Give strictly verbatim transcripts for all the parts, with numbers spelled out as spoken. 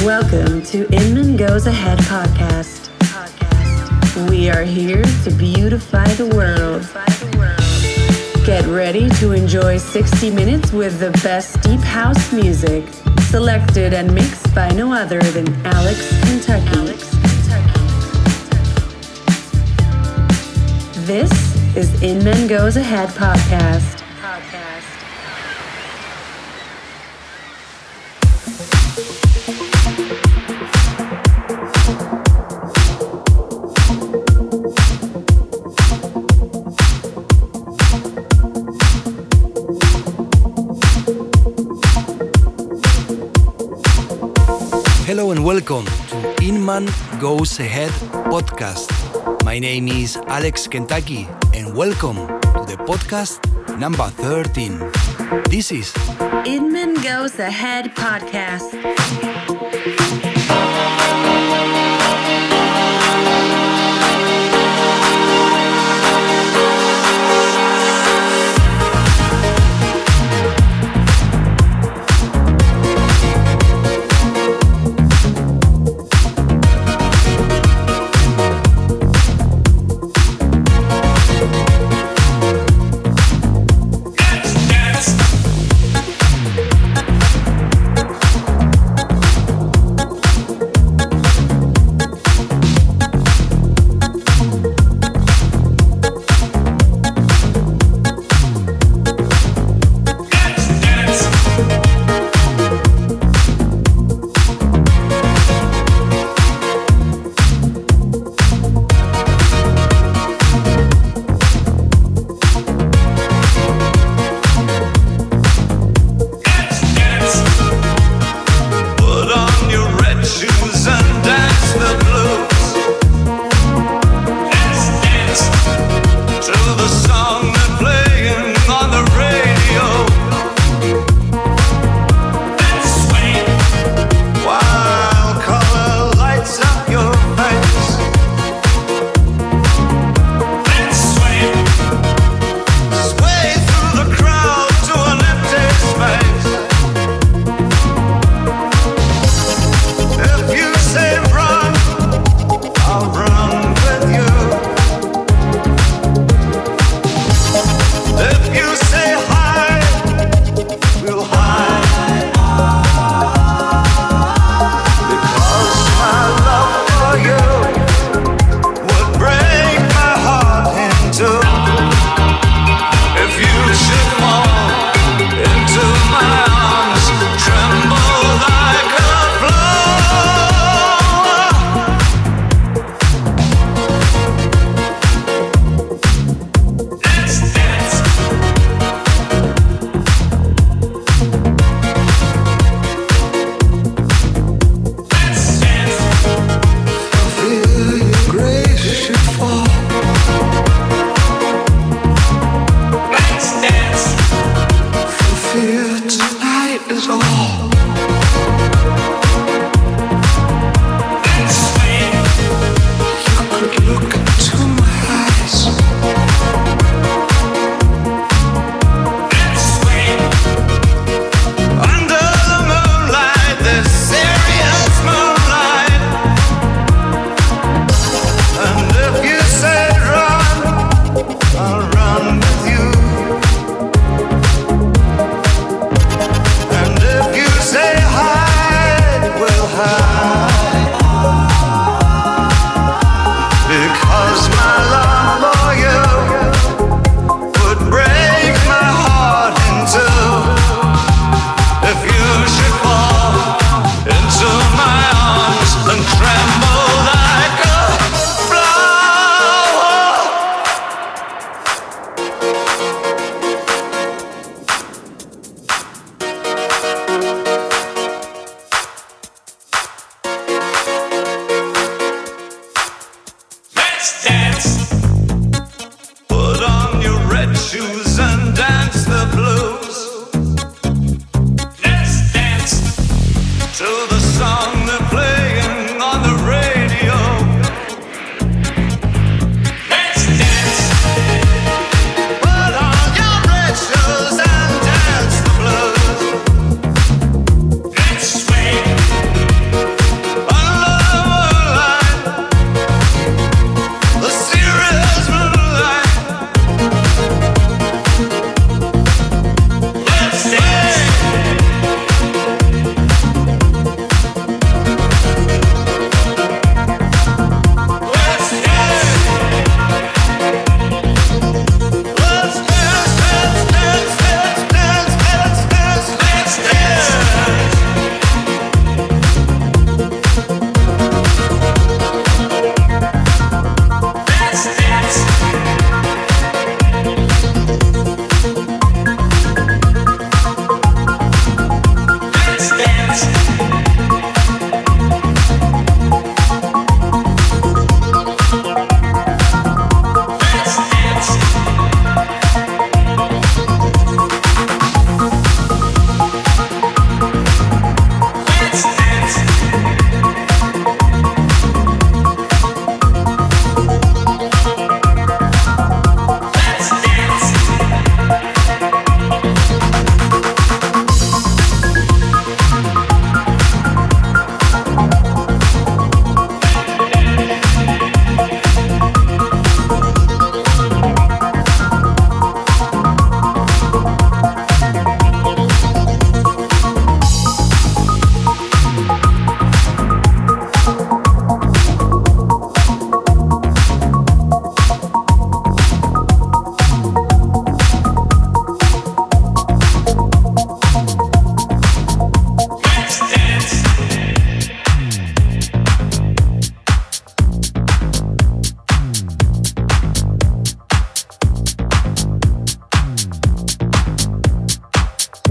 Welcome to Inman Goes Ahead podcast. We are here to beautify the world. Get ready to enjoy sixty minutes with the best deep house music, selected and mixed by no other than Alex Kentucky. This is Inman Goes Ahead podcast. Hello and welcome to Inman Goes Ahead podcast. My name is Alex Kentucky and welcome to the podcast number thirteen. This is Inman Goes Ahead podcast.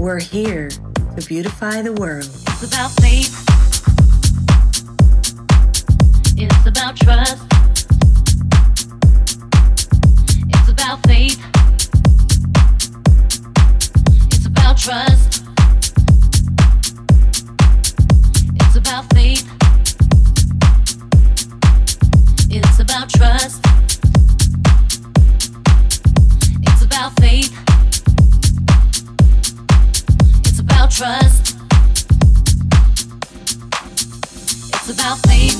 We're here to beautify the world. It's about faith. It's about trust. It's about faith. It's about trust. It's about faith. It's about trust. It's about faith. It's about trust. It's about faith.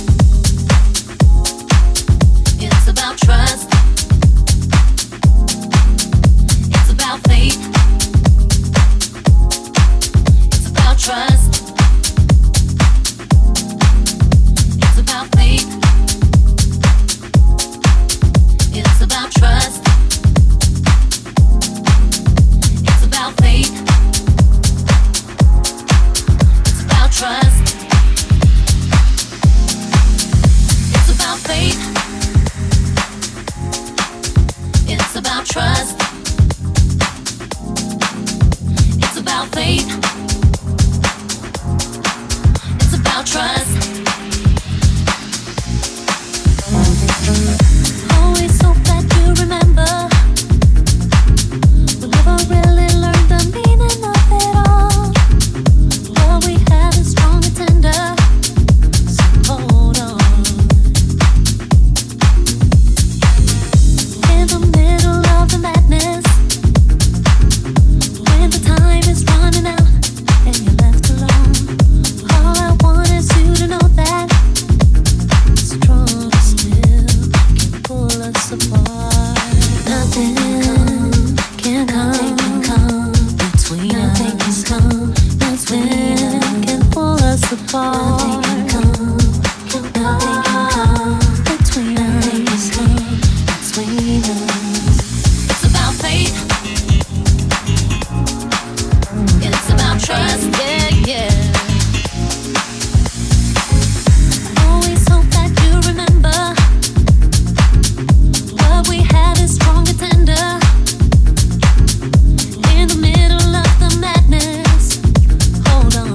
It's about trust. It's about faith. It's about trust. It's about faith. It's about trust. It's about faith. It's about trust. It's about faith. It's about trust. It's about faith. It's about trust. Always hope that you remember. We'll never really learn the meaning of it all. What we have is strong and tender, so hold on. In the middle of the madness, when the time is running out and you're left alone, all I want is you to know that strong still can pull us apart. Nothing can come, come between us. Nothing can come between us. Can pull us apart. Nothing can come, nothing can come between us. Nothing can come between us. It's about faith. It's about trust. Yeah, yeah. Always hope that you remember. What we have is strong and tender. In the middle of the madness, hold on.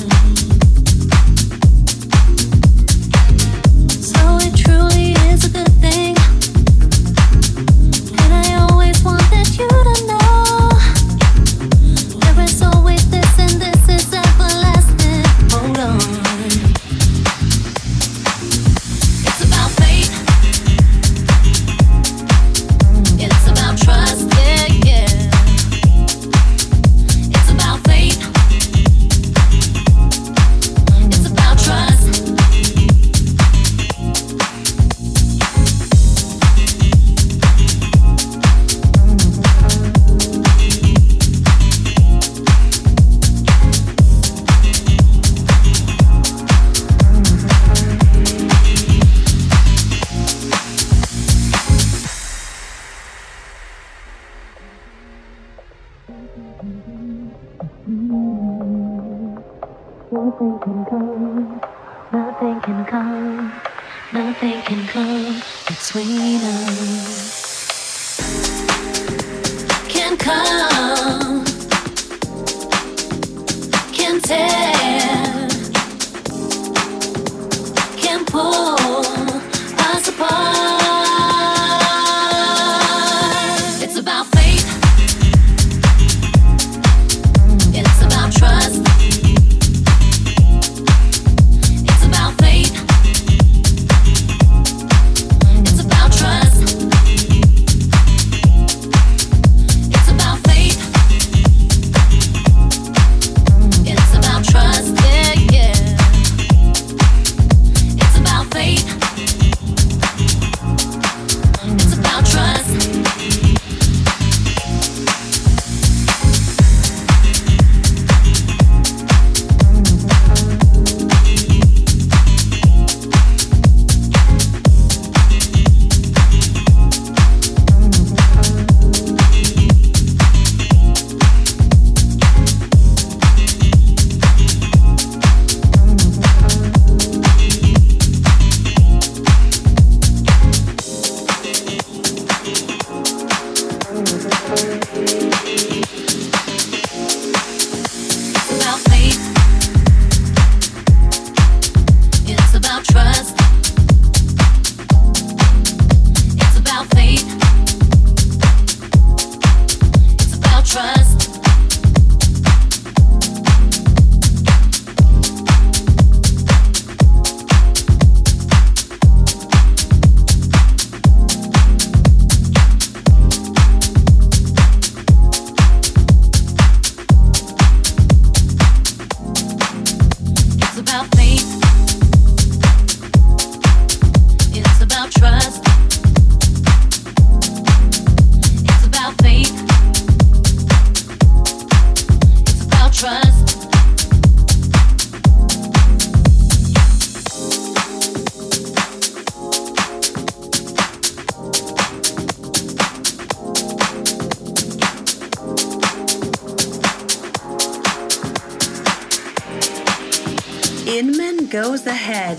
So it truly is a good thing, and I always wanted you to know there is always this, and this is everlasting. Hold on. It's about faith. It's about trust. Yeah, yeah. It's about faith. It's about trust. Nothing can come, nothing can come, nothing can come between us. Can come, can tear, can pull us apart. It's about faith. It's about trust. It's about faith. It's about trust. It's about faith. It's about trust. Yeah, yeah. It's about faith. It's about trust. Inman Goes Ahead.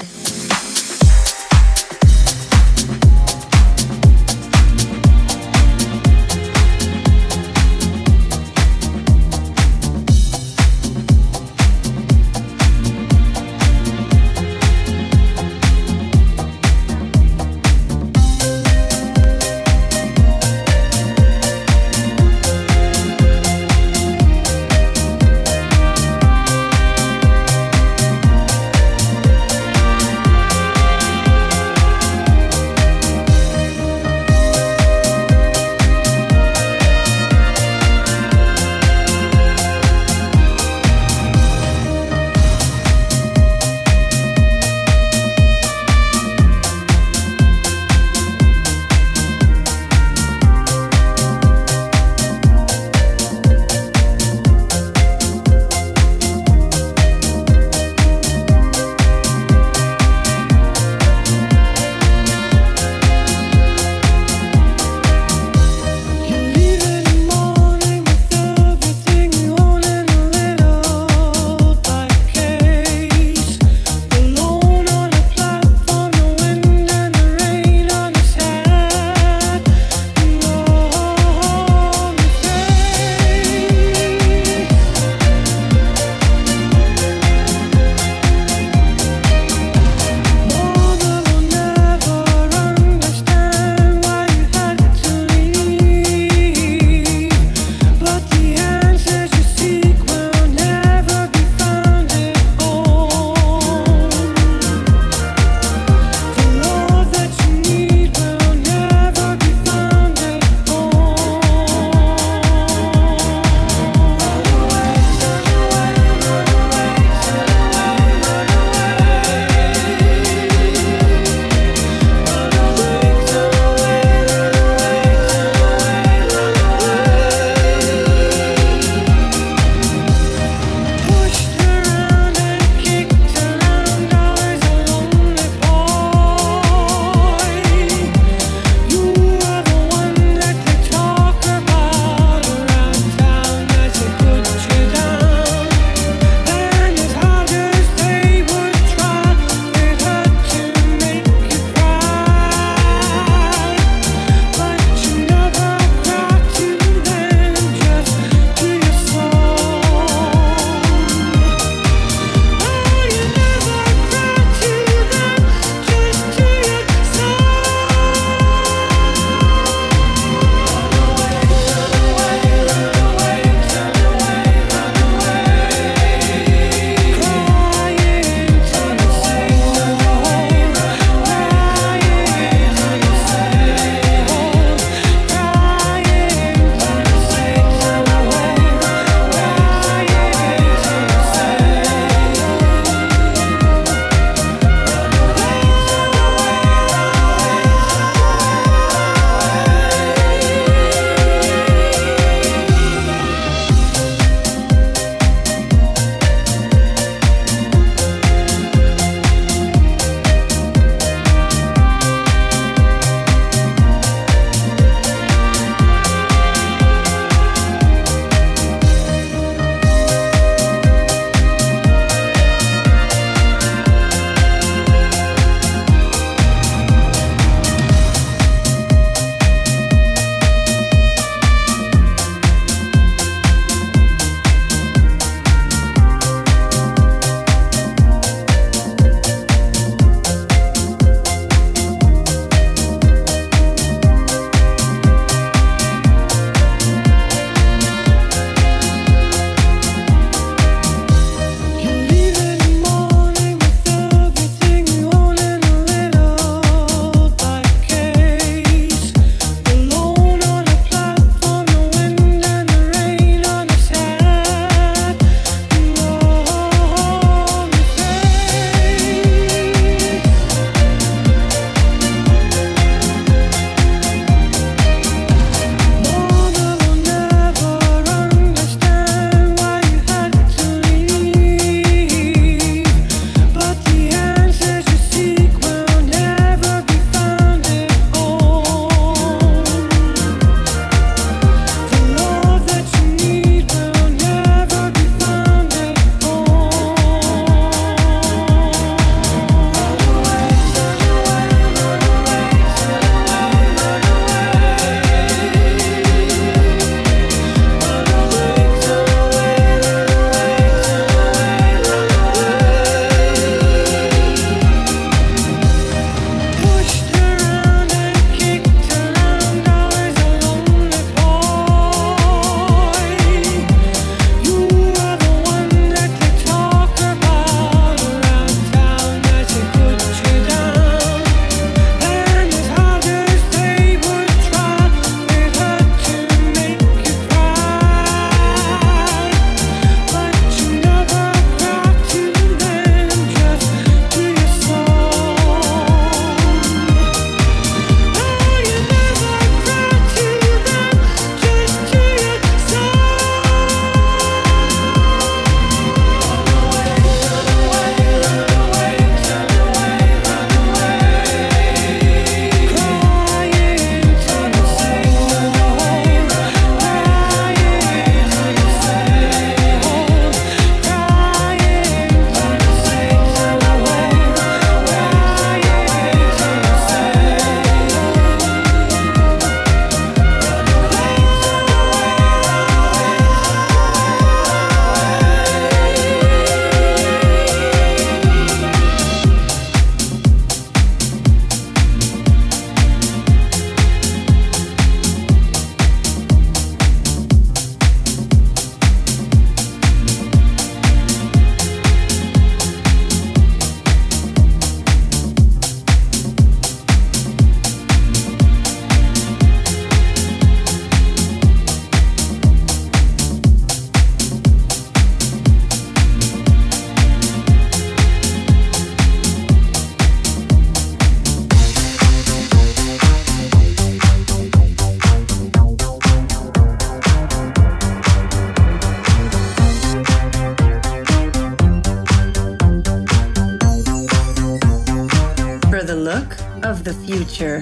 future.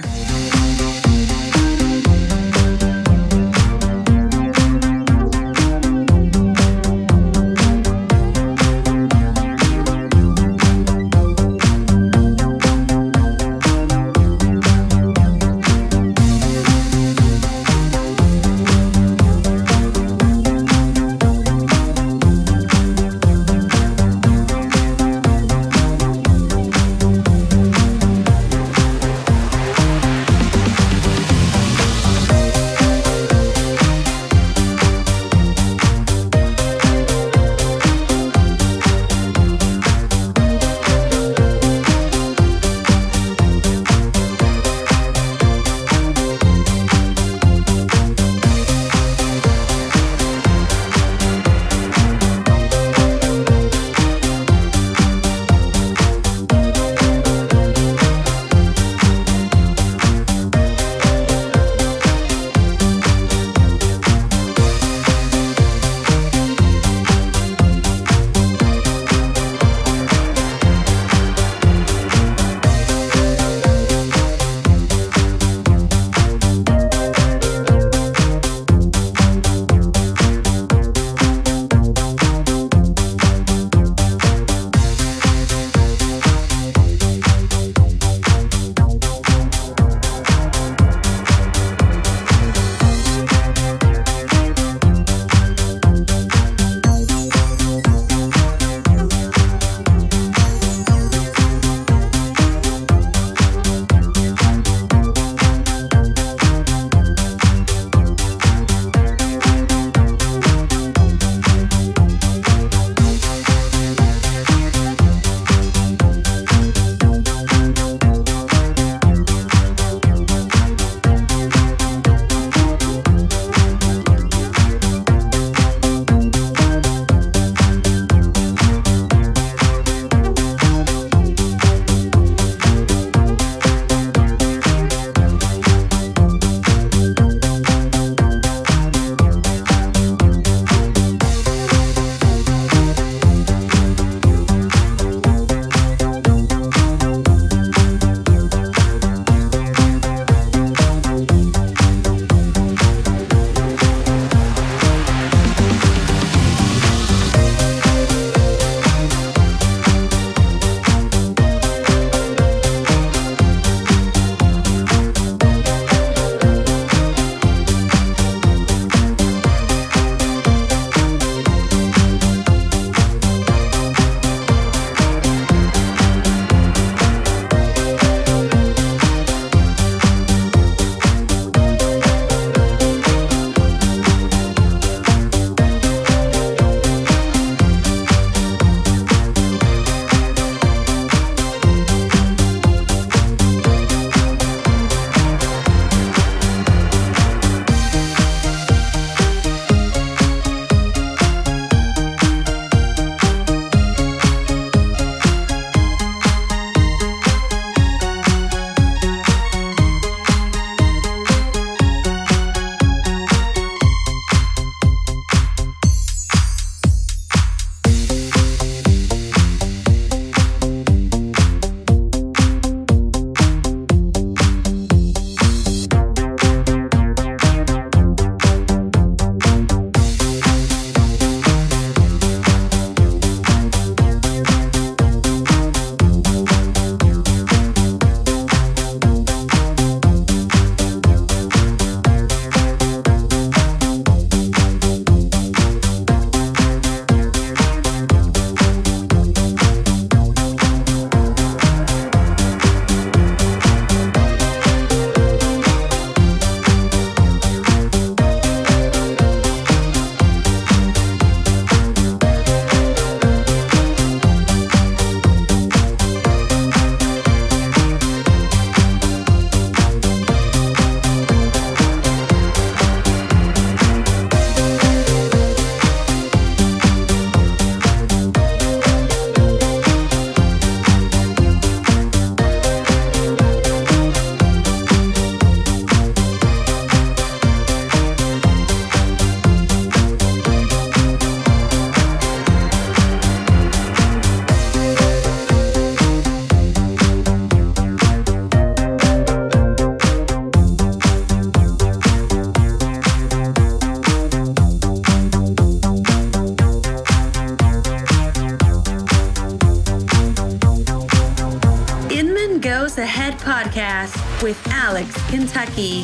with Alex Kentucky.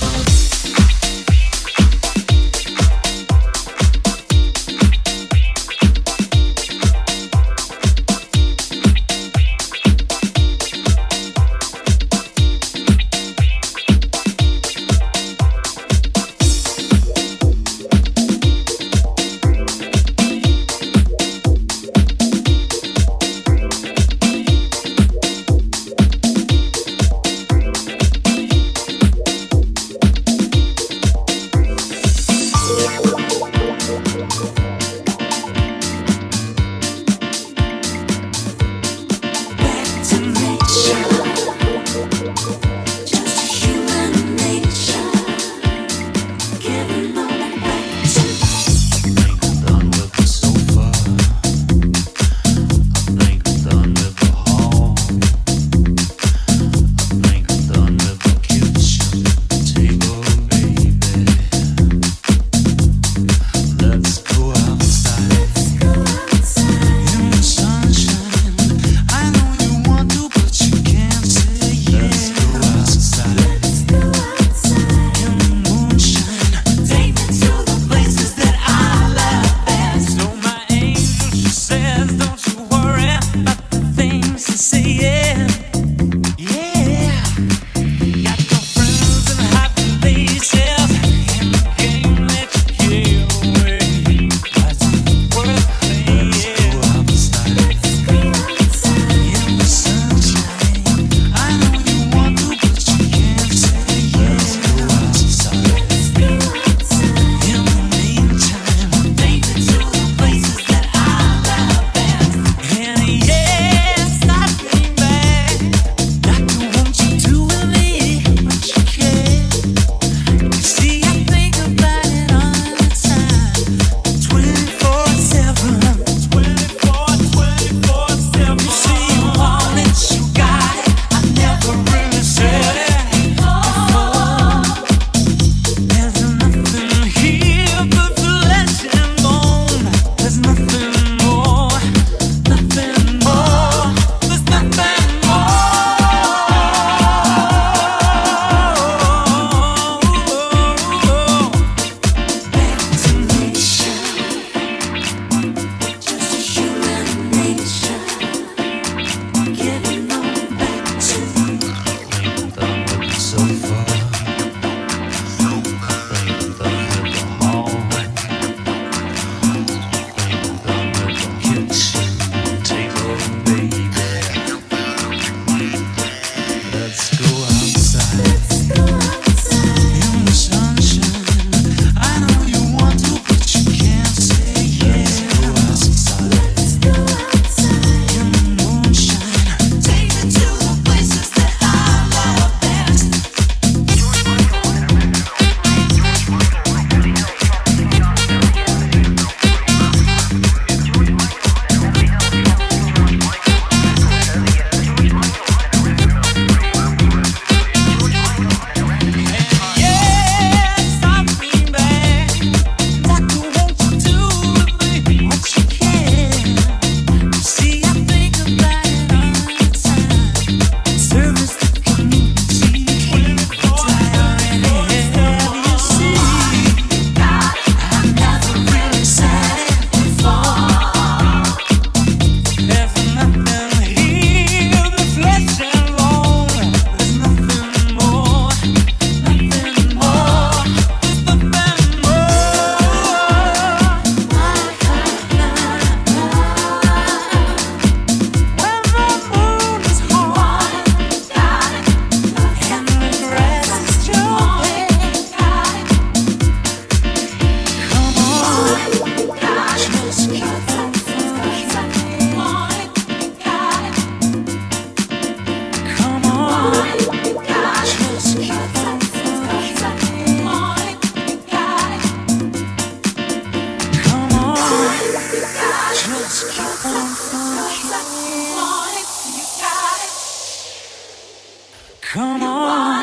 Come on,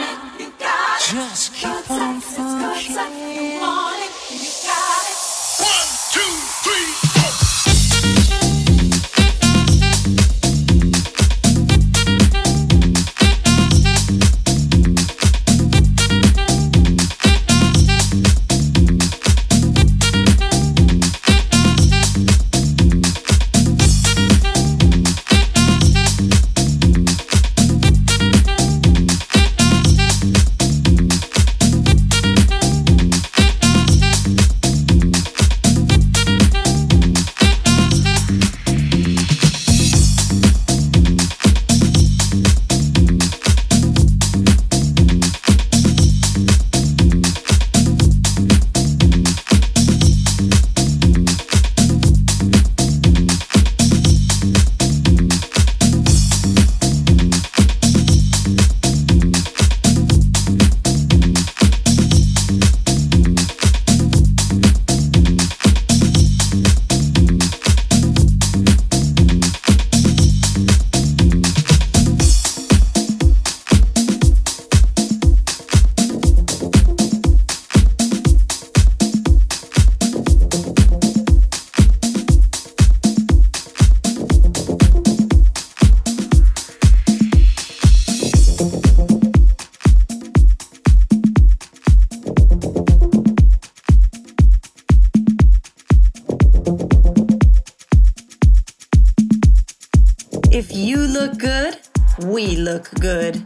just keep on funky. One, two, three. If you look good, we look good.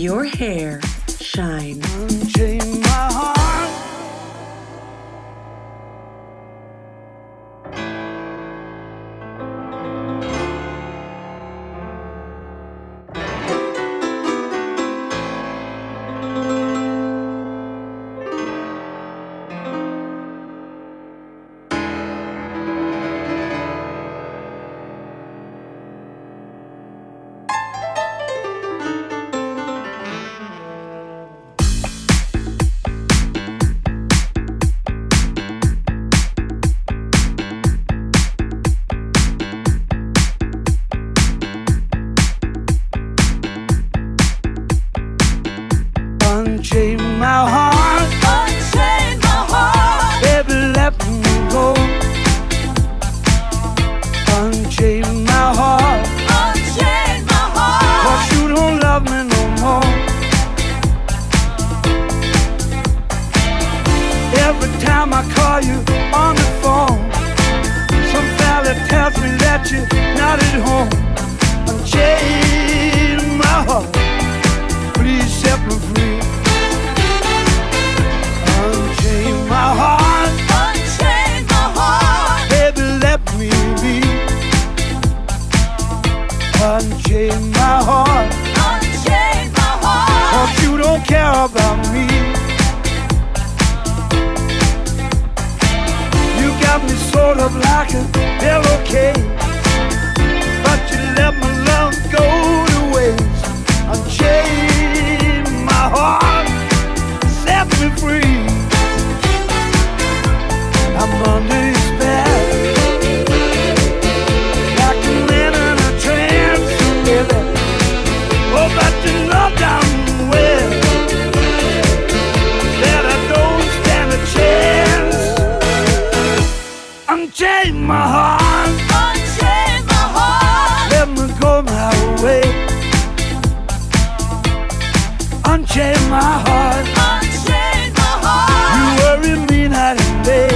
your hair shine. Unchain my heart. Unchain my heart, Unchain my heart, baby, let me go. Unchain my heart, unchain my heart. 'cause you don't love me no more. Every time I call you on the phone, some fella tells me that you're not at home. Unchain my heart, please set me free. Unchain my heart, Unchain my heart, baby, let me be. Unchain my heart, unchain my heart. 'cause you don't care about me. You got me sort of like a pillowcase, but you let my love go to waste. Unchain my heart, set me free. I'm under your spell, like a man in a trance, baby. Oh, but you know damn well that I don't stand a chance. Unchain my heart, Unchain my heart, let me go my way. Unchain my heart, unchain my heart. you worry me night and day.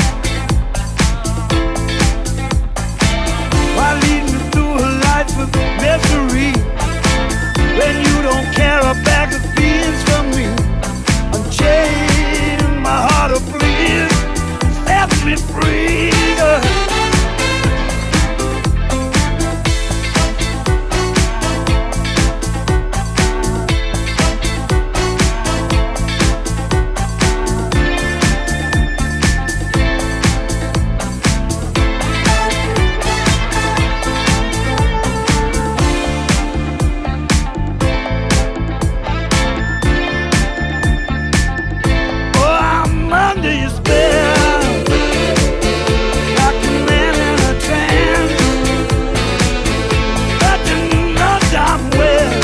Why lead me through a life of misery when you don't care a bag of beans for me? Unchain my heart, oh please, set me free. Oh, I'm under your spell, like a man in a trance. But you know damn well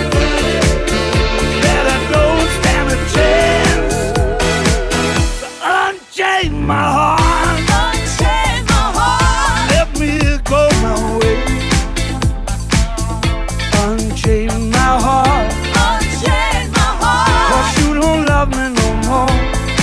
that I don't stand a chance. So unchain my heart, Unchain my heart, let me go my way. Unchain my heart, unchain my heart. 'cause you don't love me no more.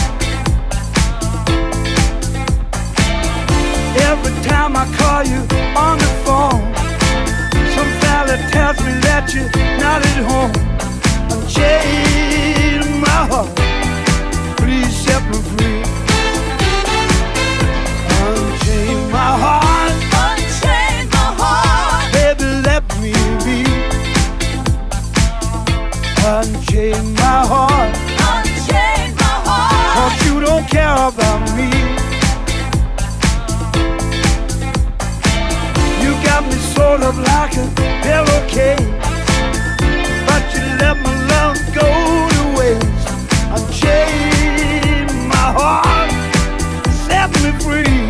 Every time I call you on the phone, some fella tells me that you're not at home. Unchain my heart, please set me free. Unchain my heart, Unchain my heart, baby, let me be. Unchain my heart, unchain my heart. 'cause you don't care about me. You got me sort of like a pillowcase, but you let my love go to waste. Unchain my heart, set me free.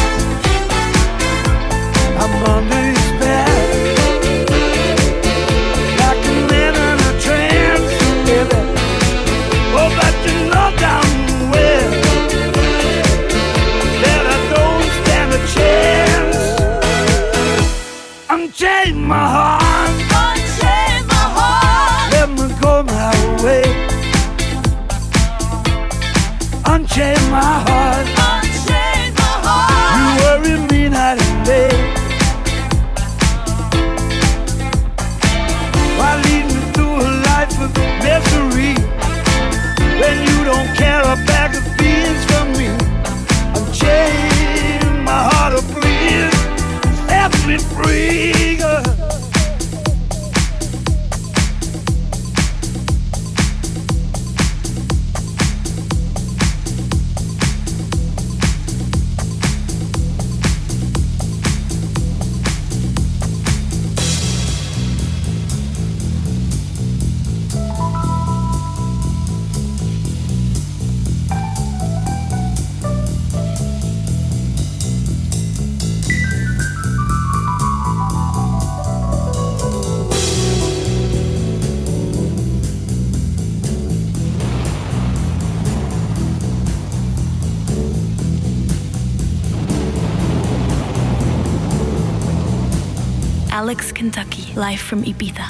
I'm under your spell, like a man in a trance, baby. Oh, but you know damn well that I don't stand a chance. Unchain my heart, Unchain my heart, let me go my way. Unchain my heart, unchain my heart. you worry me night and day. Why lead me through a life of Alex Kentucky, live from Ibiza.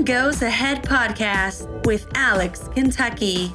Goes Ahead podcast with Alex Kentucky.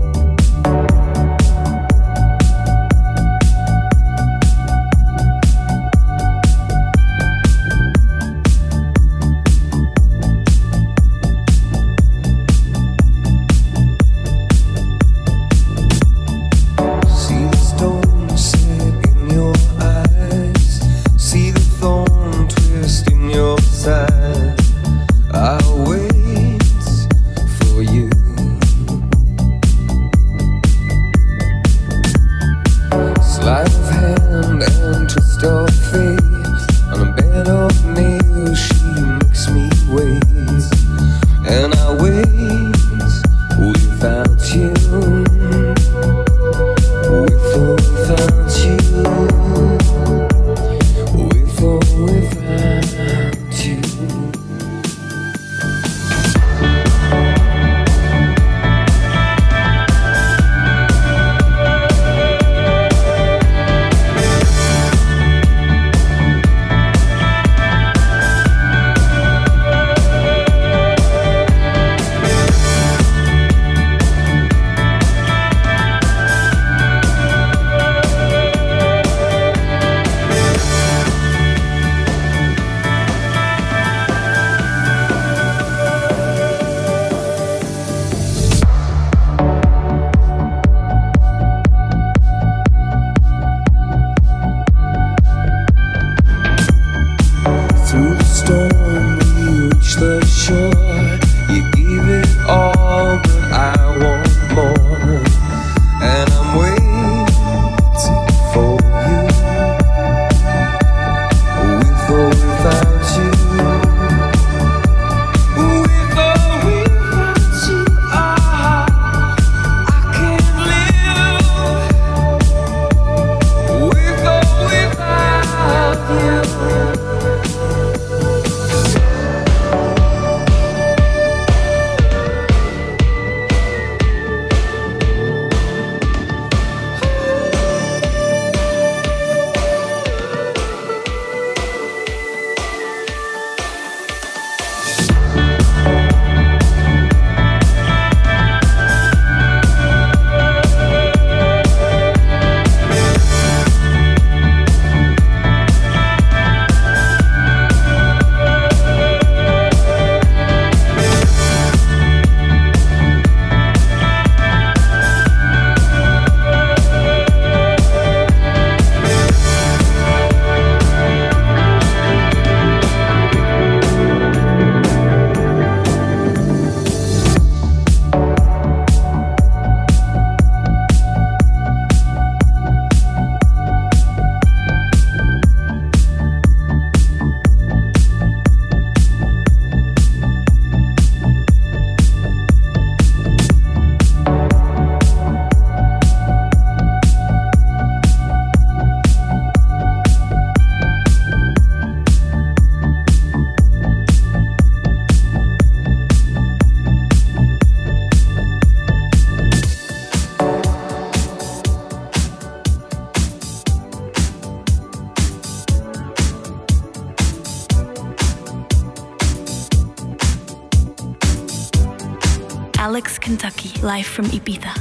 Alex Kentucky, live from Ibiza.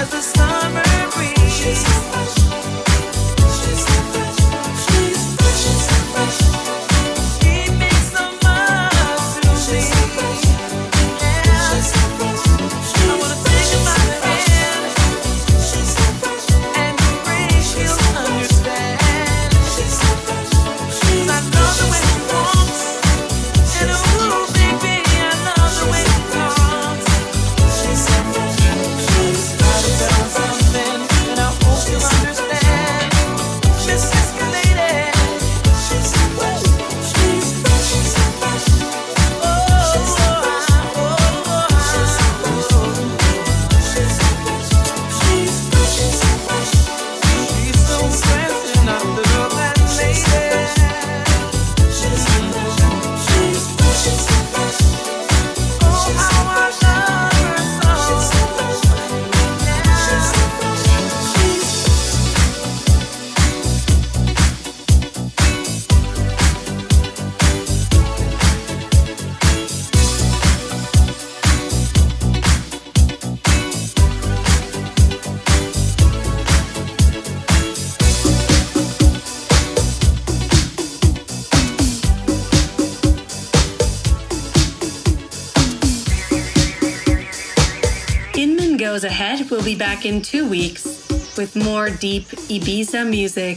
Goes Ahead will be back in two weeks with more deep Ibiza music.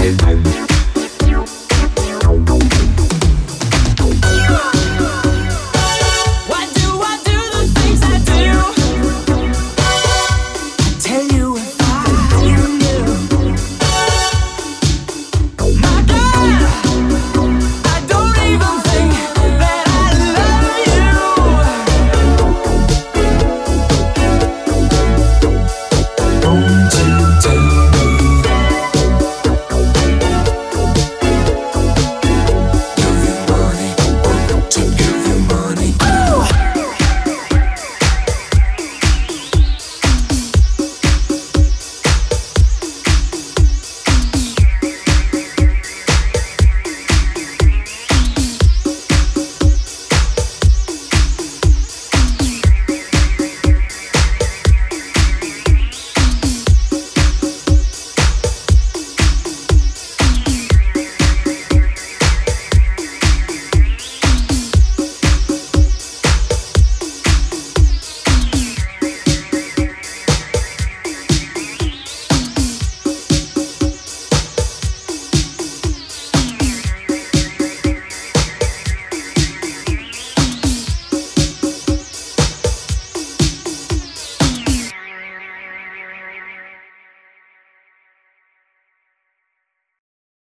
I, I,